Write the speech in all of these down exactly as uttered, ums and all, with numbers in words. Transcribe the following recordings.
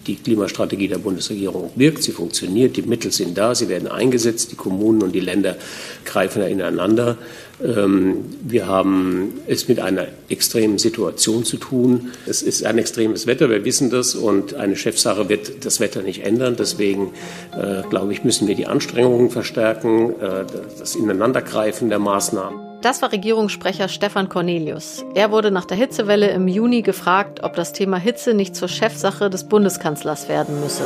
Die Klimastrategie der Bundesregierung wirkt, sie funktioniert, die Mittel sind da, sie werden eingesetzt, die Kommunen und die Länder greifen da ineinander. Wir haben es mit einer extremen Situation zu tun. Es ist ein extremes Wetter, wir wissen das, und eine Chefsache wird das Wetter nicht ändern. Deswegen, äh, glaube ich, müssen wir die Anstrengungen verstärken, äh, das Ineinandergreifen der Maßnahmen. Das war Regierungssprecher Stefan Cornelius. Er wurde nach der Hitzewelle im Juni gefragt, ob das Thema Hitze nicht zur Chefsache des Bundeskanzlers werden müsse.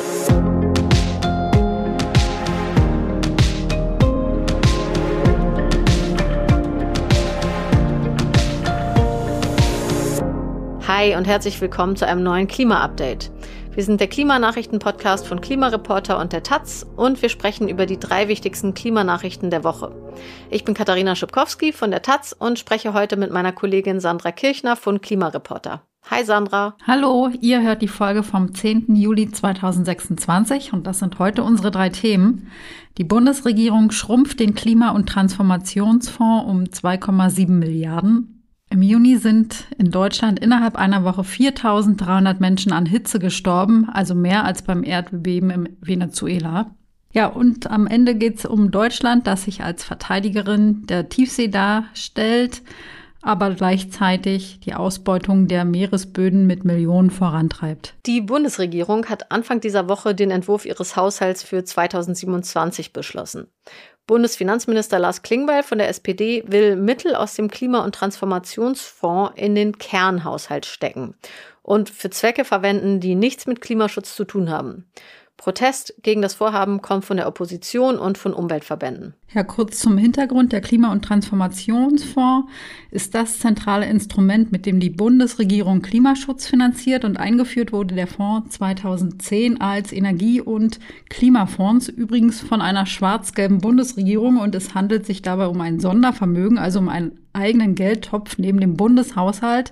Hi und herzlich willkommen zu einem neuen Klima-Update. Wir sind der Klimanachrichten-Podcast von Klimareporter und der Taz und wir sprechen über die drei wichtigsten Klimanachrichten der Woche. Ich bin Katharina Schubkowski von der Taz und spreche heute mit meiner Kollegin Sandra Kirchner von Klimareporter. Hi Sandra. Hallo, ihr hört die Folge vom zehnten Juli zweitausendsechsundzwanzig und das sind heute unsere drei Themen. Die Bundesregierung schrumpft den Klima- und Transformationsfonds um zwei Komma sieben Milliarden. Im Juni sind in Deutschland innerhalb einer Woche viertausenddreihundert Menschen an Hitze gestorben, also mehr als beim Erdbeben in Venezuela. Ja, und am Ende geht es um Deutschland, das sich als Verteidigerin der Tiefsee darstellt, aber gleichzeitig die Ausbeutung der Meeresböden mit Millionen vorantreibt. Die Bundesregierung hat Anfang dieser Woche den Entwurf ihres Haushalts für zweitausendsiebenundzwanzig beschlossen. Bundesfinanzminister Lars Klingbeil von der S P D will Mittel aus dem Klima- und Transformationsfonds in den Kernhaushalt stecken und für Zwecke verwenden, die nichts mit Klimaschutz zu tun haben. Protest gegen das Vorhaben kommt von der Opposition und von Umweltverbänden. Ja, kurz zum Hintergrund. Der Klima- und Transformationsfonds ist das zentrale Instrument, mit dem die Bundesregierung Klimaschutz finanziert, und eingeführt wurde der Fonds zweitausendzehn als Energie- und Klimafonds, übrigens von einer schwarz-gelben Bundesregierung, und es handelt sich dabei um ein Sondervermögen, also um einen eigenen Geldtopf neben dem Bundeshaushalt,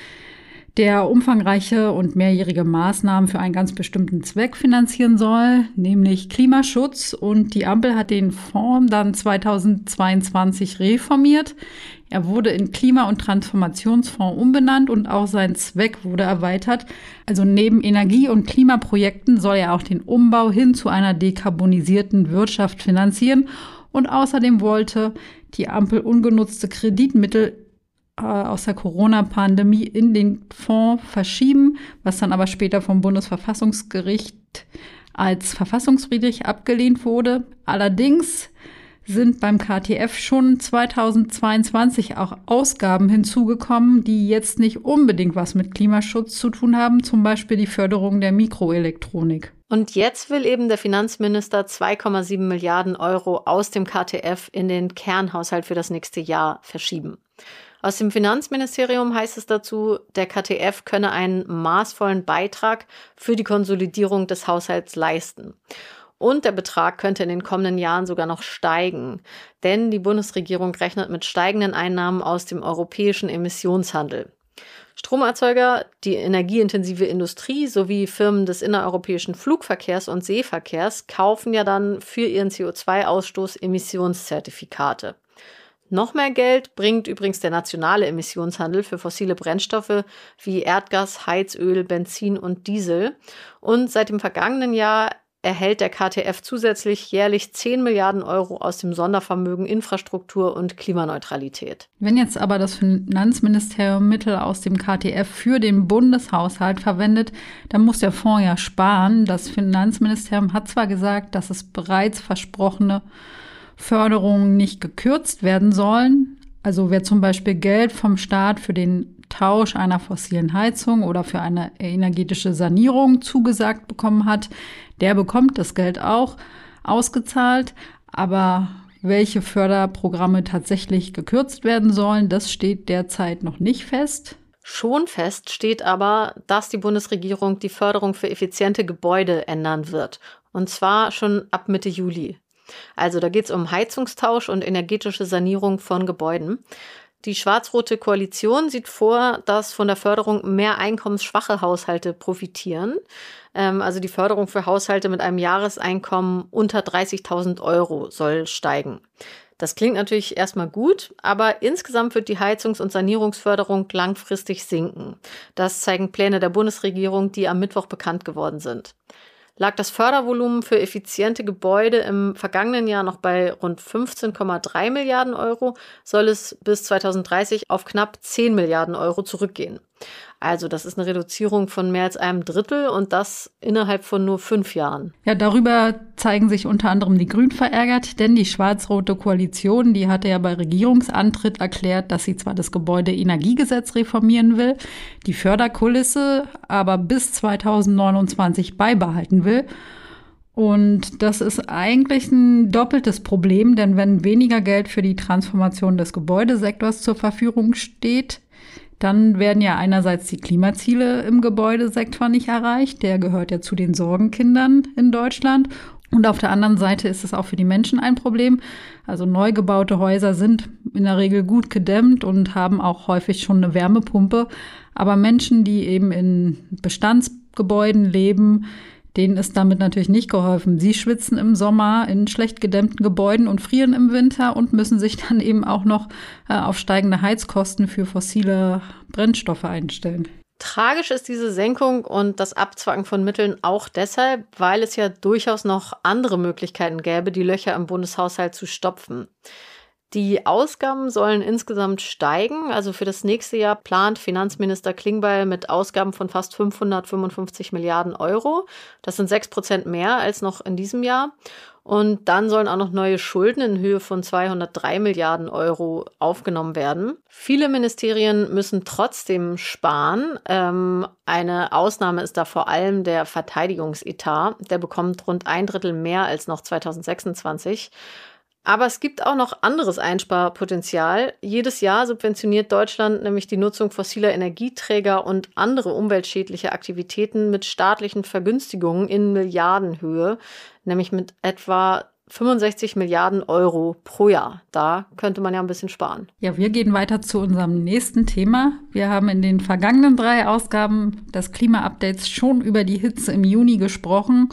der umfangreiche und mehrjährige Maßnahmen für einen ganz bestimmten Zweck finanzieren soll, nämlich Klimaschutz. Und die Ampel hat den Fonds dann zweitausendzweiundzwanzig reformiert. Er wurde in Klima- und Transformationsfonds umbenannt und auch sein Zweck wurde erweitert. Also neben Energie- und Klimaprojekten soll er auch den Umbau hin zu einer dekarbonisierten Wirtschaft finanzieren. Und außerdem wollte die Ampel ungenutzte Kreditmittel aus der Corona-Pandemie in den Fonds verschieben, was dann aber später vom Bundesverfassungsgericht als verfassungswidrig abgelehnt wurde. Allerdings sind beim K T F schon zweitausendzweiundzwanzig auch Ausgaben hinzugekommen, die jetzt nicht unbedingt was mit Klimaschutz zu tun haben, zum Beispiel die Förderung der Mikroelektronik. Und jetzt will eben der Finanzminister zwei Komma sieben Milliarden Euro aus dem K T F in den Kernhaushalt für das nächste Jahr verschieben. Aus dem Finanzministerium heißt es dazu, der K T F könne einen maßvollen Beitrag für die Konsolidierung des Haushalts leisten. Und der Betrag könnte in den kommenden Jahren sogar noch steigen, denn die Bundesregierung rechnet mit steigenden Einnahmen aus dem europäischen Emissionshandel. Stromerzeuger, die energieintensive Industrie sowie Firmen des innereuropäischen Flugverkehrs und Seeverkehrs kaufen ja dann für ihren C O zwei Ausstoß Emissionszertifikate. Noch mehr Geld bringt übrigens der nationale Emissionshandel für fossile Brennstoffe wie Erdgas, Heizöl, Benzin und Diesel. Und seit dem vergangenen Jahr erhält der K T F zusätzlich jährlich zehn Milliarden Euro aus dem Sondervermögen Infrastruktur und Klimaneutralität. Wenn jetzt aber das Finanzministerium Mittel aus dem K T F für den Bundeshaushalt verwendet, dann muss der Fonds ja sparen. Das Finanzministerium hat zwar gesagt, dass es bereits versprochene Förderungen nicht gekürzt werden sollen. Also wer zum Beispiel Geld vom Staat für den Tausch einer fossilen Heizung oder für eine energetische Sanierung zugesagt bekommen hat, der bekommt das Geld auch ausgezahlt. Aber welche Förderprogramme tatsächlich gekürzt werden sollen, das steht derzeit noch nicht fest. Schon fest steht aber, dass die Bundesregierung die Förderung für effiziente Gebäude ändern wird. Und zwar schon ab Mitte Juli. Also da geht es um Heizungstausch und energetische Sanierung von Gebäuden. Die schwarz-rote Koalition sieht vor, dass von der Förderung mehr einkommensschwache Haushalte profitieren. Ähm, also die Förderung für Haushalte mit einem Jahreseinkommen unter dreißigtausend Euro soll steigen. Das klingt natürlich erstmal gut, aber insgesamt wird die Heizungs- und Sanierungsförderung langfristig sinken. Das zeigen Pläne der Bundesregierung, die am Mittwoch bekannt geworden sind. Lag das Fördervolumen für effiziente Gebäude im vergangenen Jahr noch bei rund fünfzehn Komma drei Milliarden Euro, soll es bis zweitausenddreißig auf knapp zehn Milliarden Euro zurückgehen. Also das ist eine Reduzierung von mehr als einem Drittel und das innerhalb von nur fünf Jahren. Ja, darüber zeigen sich unter anderem die Grünen verärgert, denn die schwarz-rote Koalition, die hatte ja bei Regierungsantritt erklärt, dass sie zwar das Gebäudeenergiegesetz reformieren will, die Förderkulisse aber bis zweitausendneunundzwanzig beibehalten will. Und das ist eigentlich ein doppeltes Problem, denn wenn weniger Geld für die Transformation des Gebäudesektors zur Verfügung steht, dann werden ja einerseits die Klimaziele im Gebäudesektor nicht erreicht. Der gehört ja zu den Sorgenkindern in Deutschland. Und auf der anderen Seite ist es auch für die Menschen ein Problem. Also neu gebaute Häuser sind in der Regel gut gedämmt und haben auch häufig schon eine Wärmepumpe. Aber Menschen, die eben in Bestandsgebäuden leben, denen ist damit natürlich nicht geholfen. Sie schwitzen im Sommer in schlecht gedämmten Gebäuden und frieren im Winter und müssen sich dann eben auch noch äh, auf steigende Heizkosten für fossile Brennstoffe einstellen. Tragisch ist diese Senkung und das Abzwacken von Mitteln auch deshalb, weil es ja durchaus noch andere Möglichkeiten gäbe, die Löcher im Bundeshaushalt zu stopfen. Die Ausgaben sollen insgesamt steigen. Also für das nächste Jahr plant Finanzminister Klingbeil mit Ausgaben von fast fünfhundertfünfundfünfzig Milliarden Euro. Das sind sechs Prozent mehr als noch in diesem Jahr. Und dann sollen auch noch neue Schulden in Höhe von zweihundertdrei Milliarden Euro aufgenommen werden. Viele Ministerien müssen trotzdem sparen. Ähm, eine Ausnahme ist da vor allem der Verteidigungsetat. Der bekommt rund ein Drittel mehr als noch zweitausendsechsundzwanzig. Aber es gibt auch noch anderes Einsparpotenzial. Jedes Jahr subventioniert Deutschland nämlich die Nutzung fossiler Energieträger und andere umweltschädliche Aktivitäten mit staatlichen Vergünstigungen in Milliardenhöhe, nämlich mit etwa fünfundsechzig Milliarden Euro pro Jahr. Da könnte man ja ein bisschen sparen. Ja, wir gehen weiter zu unserem nächsten Thema. Wir haben in den vergangenen drei Ausgaben des Klima-Updates schon über die Hitze im Juni gesprochen.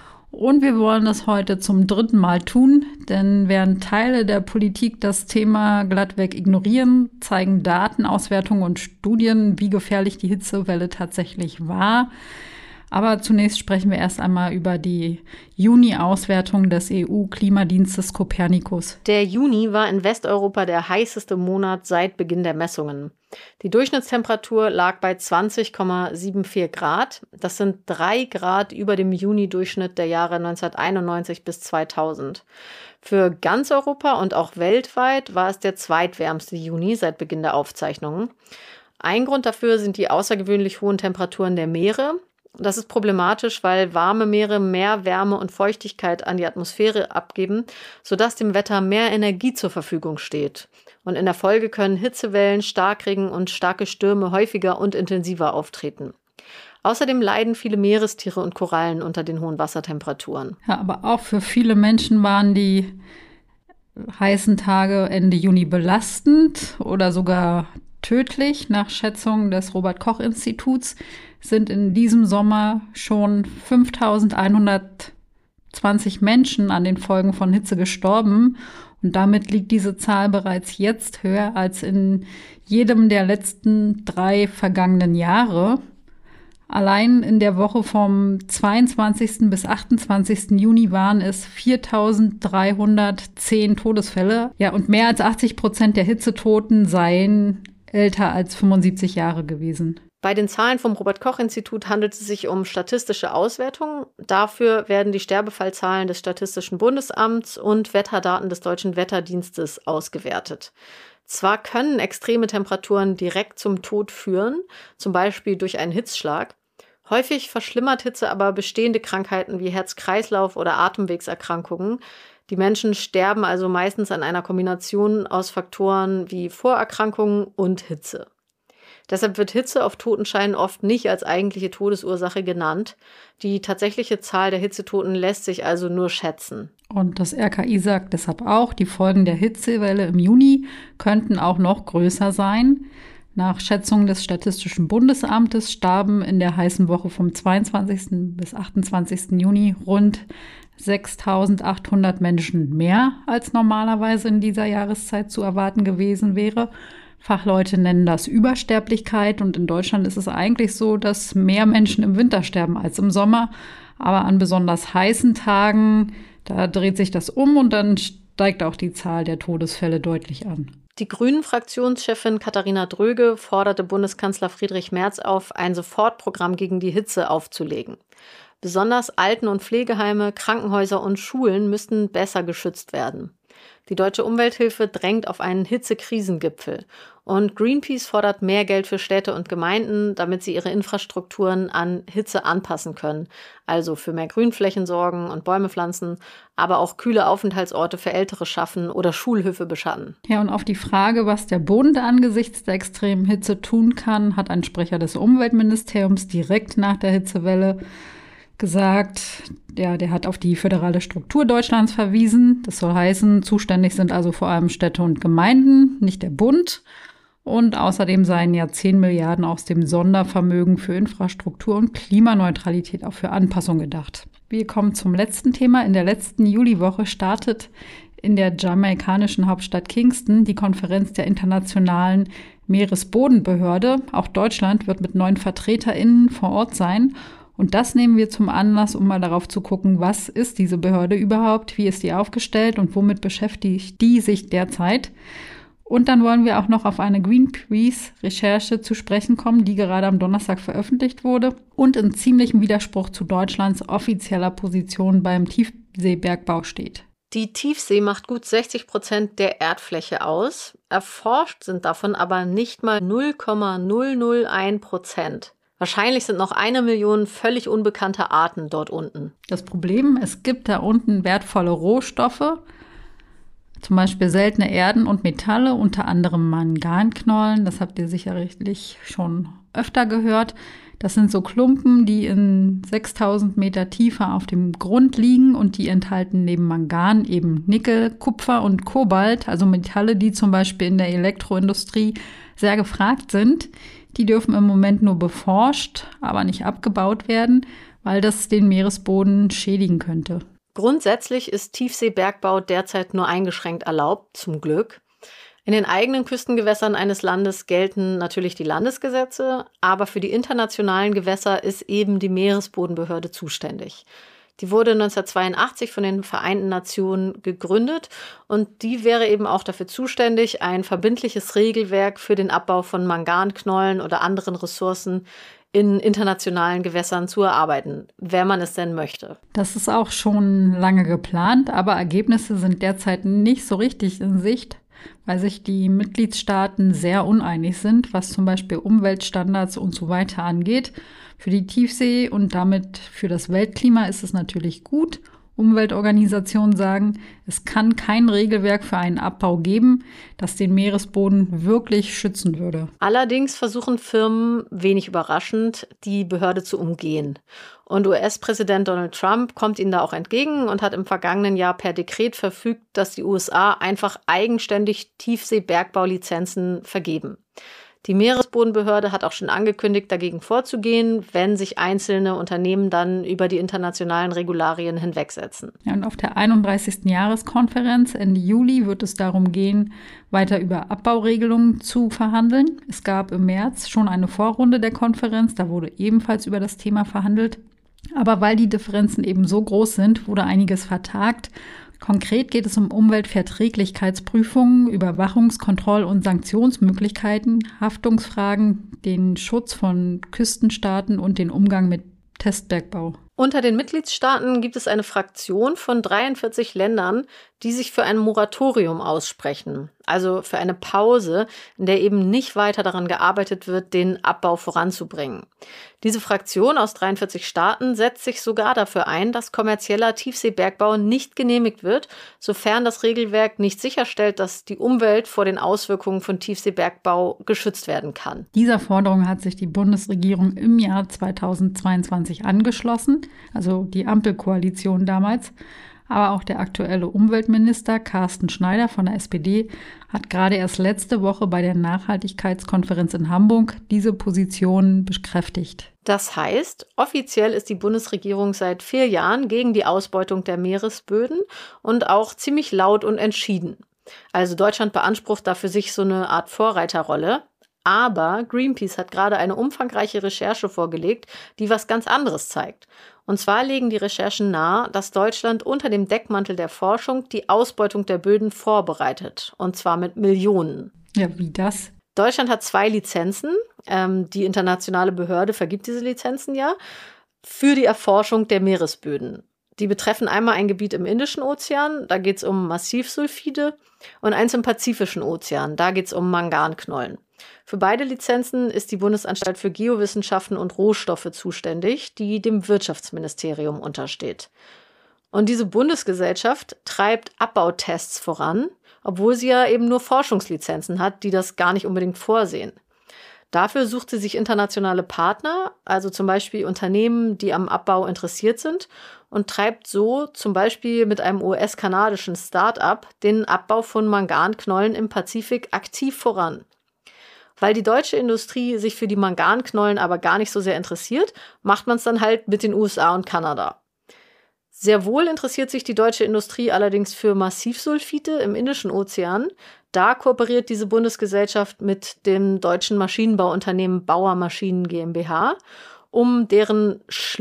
Und wir wollen das heute zum dritten Mal tun, denn während Teile der Politik das Thema glattweg ignorieren, zeigen Datenauswertungen und Studien, wie gefährlich die Hitzewelle tatsächlich war. Aber zunächst sprechen wir erst einmal über die Juni-Auswertung des E U-Klimadienstes Copernicus. Der Juni war in Westeuropa der heißeste Monat seit Beginn der Messungen. Die Durchschnittstemperatur lag bei zwanzig Komma vierundsiebzig Grad. Das sind drei Grad über dem Juni-Durchschnitt der Jahre neunzehnhunderteinundneunzig bis zweitausend. Für ganz Europa und auch weltweit war es der zweitwärmste Juni seit Beginn der Aufzeichnungen. Ein Grund dafür sind die außergewöhnlich hohen Temperaturen der Meere. Das ist problematisch, weil warme Meere mehr Wärme und Feuchtigkeit an die Atmosphäre abgeben, sodass dem Wetter mehr Energie zur Verfügung steht. Und in der Folge können Hitzewellen, Starkregen und starke Stürme häufiger und intensiver auftreten. Außerdem leiden viele Meerestiere und Korallen unter den hohen Wassertemperaturen. Ja, aber auch für viele Menschen waren die heißen Tage Ende Juni belastend oder sogar tödlich. Nach Schätzungen des Robert-Koch-Instituts sind in diesem Sommer schon fünftausendeinhundertzwanzig Menschen an den Folgen von Hitze gestorben. Und damit liegt diese Zahl bereits jetzt höher als in jedem der letzten drei vergangenen Jahre. Allein in der Woche vom zweiundzwanzigsten bis achtundzwanzigsten Juni waren es viertausenddreihundertzehn Todesfälle. Ja, und mehr als achtzig Prozent der Hitzetoten seien älter als fünfundsiebzig Jahre gewesen. Bei den Zahlen vom Robert-Koch-Institut handelt es sich um statistische Auswertungen. Dafür werden die Sterbefallzahlen des Statistischen Bundesamts und Wetterdaten des Deutschen Wetterdienstes ausgewertet. Zwar können extreme Temperaturen direkt zum Tod führen, zum Beispiel durch einen Hitzschlag. Häufig verschlimmert Hitze aber bestehende Krankheiten wie Herz-Kreislauf- oder Atemwegserkrankungen. Die Menschen sterben also meistens an einer Kombination aus Faktoren wie Vorerkrankungen und Hitze. Deshalb wird Hitze auf Totenscheinen oft nicht als eigentliche Todesursache genannt. Die tatsächliche Zahl der Hitzetoten lässt sich also nur schätzen. Und das R K I sagt deshalb auch, die Folgen der Hitzewelle im Juni könnten auch noch größer sein. Nach Schätzungen des Statistischen Bundesamtes starben in der heißen Woche vom zweiundzwanzigsten bis achtundzwanzigsten Juni rund sechstausendachthundert Menschen mehr, als normalerweise in dieser Jahreszeit zu erwarten gewesen wäre. Fachleute nennen das Übersterblichkeit und in Deutschland ist es eigentlich so, dass mehr Menschen im Winter sterben als im Sommer. Aber an besonders heißen Tagen, da dreht sich das um und dann steigt auch die Zahl der Todesfälle deutlich an. Die Grünen-Fraktionschefin Katharina Dröge forderte Bundeskanzler Friedrich Merz auf, ein Sofortprogramm gegen die Hitze aufzulegen. Besonders Alten- und Pflegeheime, Krankenhäuser und Schulen müssten besser geschützt werden. Die Deutsche Umwelthilfe drängt auf einen Hitzekrisengipfel. Und Greenpeace fordert mehr Geld für Städte und Gemeinden, damit sie ihre Infrastrukturen an Hitze anpassen können. Also für mehr Grünflächen sorgen und Bäume pflanzen, aber auch kühle Aufenthaltsorte für Ältere schaffen oder Schulhöfe beschatten. Ja, und auf die Frage, was der Bund angesichts der extremen Hitze tun kann, hat ein Sprecher des Umweltministeriums direkt nach der Hitzewelle gesagt, ja, der hat auf die föderale Struktur Deutschlands verwiesen. Das soll heißen, zuständig sind also vor allem Städte und Gemeinden, nicht der Bund. Und außerdem seien ja zehn Milliarden aus dem Sondervermögen für Infrastruktur und Klimaneutralität auch für Anpassung gedacht. Wir kommen zum letzten Thema. In der letzten Juliwoche startet in der jamaikanischen Hauptstadt Kingston die Konferenz der Internationalen Meeresbodenbehörde. Auch Deutschland wird mit neun VertreterInnen vor Ort sein. Und das nehmen wir zum Anlass, um mal darauf zu gucken, was ist diese Behörde überhaupt, wie ist die aufgestellt und womit beschäftigt die sich derzeit. Und dann wollen wir auch noch auf eine Greenpeace-Recherche zu sprechen kommen, die gerade am Donnerstag veröffentlicht wurde und in ziemlichem Widerspruch zu Deutschlands offizieller Position beim Tiefseebergbau steht. Die Tiefsee macht gut sechzig Prozent der Erdfläche aus. Erforscht sind davon aber nicht mal null Komma null null eins Prozent. Wahrscheinlich sind noch eine Million völlig unbekannte Arten dort unten. Das Problem, es gibt da unten wertvolle Rohstoffe, zum Beispiel seltene Erden und Metalle, unter anderem Manganknollen. Das habt ihr sicherlich schon öfter gehört. Das sind so Klumpen, die in sechstausend Meter Tiefe auf dem Grund liegen und die enthalten neben Mangan eben Nickel, Kupfer und Kobalt, also Metalle, die zum Beispiel in der Elektroindustrie sehr gefragt sind. Die dürfen im Moment nur beforscht, aber nicht abgebaut werden, weil das den Meeresboden schädigen könnte. Grundsätzlich ist Tiefseebergbau derzeit nur eingeschränkt erlaubt, zum Glück. In den eigenen Küstengewässern eines Landes gelten natürlich die Landesgesetze, aber für die internationalen Gewässer ist eben die Meeresbodenbehörde zuständig. Die wurde neunzehnhundertzweiundachtzig von den Vereinten Nationen gegründet und die wäre eben auch dafür zuständig, ein verbindliches Regelwerk für den Abbau von Manganknollen oder anderen Ressourcen in internationalen Gewässern zu erarbeiten, wenn man es denn möchte. Das ist auch schon lange geplant, aber Ergebnisse sind derzeit nicht so richtig in Sicht, weil sich die Mitgliedstaaten sehr uneinig sind, was zum Beispiel Umweltstandards und so weiter angeht. Für die Tiefsee und damit für das Weltklima ist es natürlich gut. Umweltorganisationen sagen, es kann kein Regelwerk für einen Abbau geben, das den Meeresboden wirklich schützen würde. Allerdings versuchen Firmen, wenig überraschend, die Behörde zu umgehen. Und U S-Präsident Donald Trump kommt ihnen da auch entgegen und hat im vergangenen Jahr per Dekret verfügt, dass die U S A einfach eigenständig Tiefseebergbaulizenzen vergeben. Die Meeresbodenbehörde hat auch schon angekündigt, dagegen vorzugehen, wenn sich einzelne Unternehmen dann über die internationalen Regularien hinwegsetzen. Ja, und auf der einunddreißigsten Jahreskonferenz Ende Juli wird es darum gehen, weiter über Abbauregelungen zu verhandeln. Es gab im März schon eine Vorrunde der Konferenz, da wurde ebenfalls über das Thema verhandelt. Aber weil die Differenzen eben so groß sind, wurde einiges vertagt. Konkret geht es um Umweltverträglichkeitsprüfungen, Überwachungs-, Kontroll- und Sanktionsmöglichkeiten, Haftungsfragen, den Schutz von Küstenstaaten und den Umgang mit Testbergbau. Unter den Mitgliedstaaten gibt es eine Fraktion von dreiundvierzig Ländern, die sich für ein Moratorium aussprechen, also für eine Pause, in der eben nicht weiter daran gearbeitet wird, den Abbau voranzubringen. Diese Fraktion aus dreiundvierzig Staaten setzt sich sogar dafür ein, dass kommerzieller Tiefseebergbau nicht genehmigt wird, sofern das Regelwerk nicht sicherstellt, dass die Umwelt vor den Auswirkungen von Tiefseebergbau geschützt werden kann. Dieser Forderung hat sich die Bundesregierung im Jahr zweitausendzweiundzwanzig angeschlossen, also die Ampelkoalition damals. Aber auch der aktuelle Umweltminister Carsten Schneider von der S P D hat gerade erst letzte Woche bei der Nachhaltigkeitskonferenz in Hamburg diese Position bekräftigt. Das heißt, offiziell ist die Bundesregierung seit vier Jahren gegen die Ausbeutung der Meeresböden und auch ziemlich laut und entschieden. Also Deutschland beansprucht da für sich so eine Art Vorreiterrolle. Aber Greenpeace hat gerade eine umfangreiche Recherche vorgelegt, die was ganz anderes zeigt. Und zwar legen die Recherchen nahe, dass Deutschland unter dem Deckmantel der Forschung die Ausbeutung der Böden vorbereitet. Und zwar mit Millionen. Ja, wie das? Deutschland hat zwei Lizenzen. Ähm, die internationale Behörde vergibt diese Lizenzen ja für die Erforschung der Meeresböden. Die betreffen einmal ein Gebiet im Indischen Ozean, da geht es um Massivsulfide, und eins im Pazifischen Ozean, da geht es um Manganknollen. Für beide Lizenzen ist die Bundesanstalt für Geowissenschaften und Rohstoffe zuständig, die dem Wirtschaftsministerium untersteht. Und diese Bundesgesellschaft treibt Abbautests voran, obwohl sie ja eben nur Forschungslizenzen hat, die das gar nicht unbedingt vorsehen. Dafür sucht sie sich internationale Partner, also zum Beispiel Unternehmen, die am Abbau interessiert sind, und treibt so zum Beispiel mit einem U S-kanadischen Start-up den Abbau von Manganknollen im Pazifik aktiv voran. Weil die deutsche Industrie sich für die Manganknollen aber gar nicht so sehr interessiert, macht man es dann halt mit den U S A und Kanada. Sehr wohl interessiert sich die deutsche Industrie allerdings für Massivsulfide im Indischen Ozean. Da kooperiert diese Bundesgesellschaft mit dem deutschen Maschinenbauunternehmen Bauer Maschinen GmbH, um deren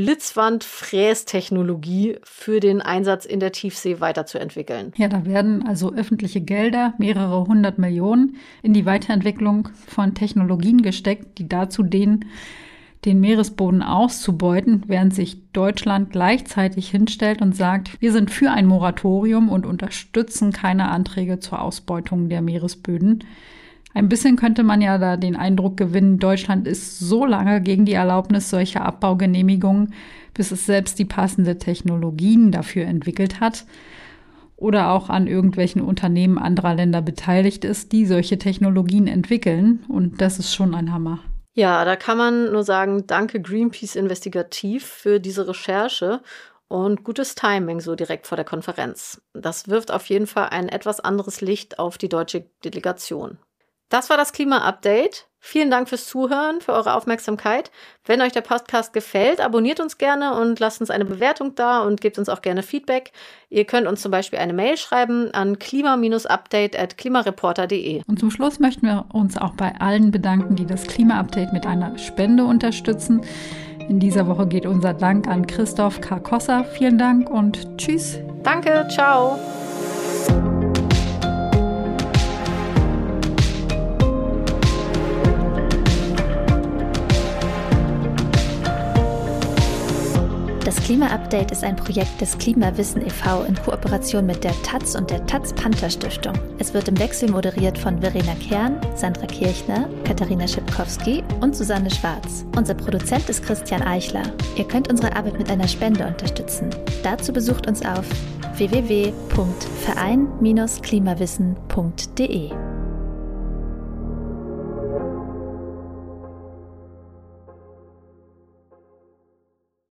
Schlitzwand-Frästechnologie für den Einsatz in der Tiefsee weiterzuentwickeln. Ja, da werden also öffentliche Gelder, mehrere hundert Millionen, in die Weiterentwicklung von Technologien gesteckt, die dazu dienen, den Meeresboden auszubeuten, während sich Deutschland gleichzeitig hinstellt und sagt, wir sind für ein Moratorium und unterstützen keine Anträge zur Ausbeutung der Meeresböden. Ein bisschen könnte man ja da den Eindruck gewinnen, Deutschland ist so lange gegen die Erlaubnis solcher Abbaugenehmigungen, bis es selbst die passende Technologien dafür entwickelt hat oder auch an irgendwelchen Unternehmen anderer Länder beteiligt ist, die solche Technologien entwickeln. Und das ist schon ein Hammer. Ja, da kann man nur sagen, danke Greenpeace Investigativ für diese Recherche und gutes Timing so direkt vor der Konferenz. Das wirft auf jeden Fall ein etwas anderes Licht auf die deutsche Delegation. Das war das Klima-Update. Vielen Dank fürs Zuhören, für eure Aufmerksamkeit. Wenn euch der Podcast gefällt, abonniert uns gerne und lasst uns eine Bewertung da und gebt uns auch gerne Feedback. Ihr könnt uns zum Beispiel eine Mail schreiben an klima update at klimareporter punkt de. Und zum Schluss möchten wir uns auch bei allen bedanken, die das Klima-Update mit einer Spende unterstützen. In dieser Woche geht unser Dank an Christoph Karkossa. Vielen Dank und tschüss. Danke, ciao. Das Klima-Update ist ein Projekt des Klimawissen e V in Kooperation mit der Taz und der Taz-Panther-Stiftung. Es wird im Wechsel moderiert von Verena Kern, Sandra Kirchner, Katharina Schipkowski und Susanne Schwarz. Unser Produzent ist Christian Eichler. Ihr könnt unsere Arbeit mit einer Spende unterstützen. Dazu besucht uns auf w w w punkt verein Bindestrich klimawissen punkt de.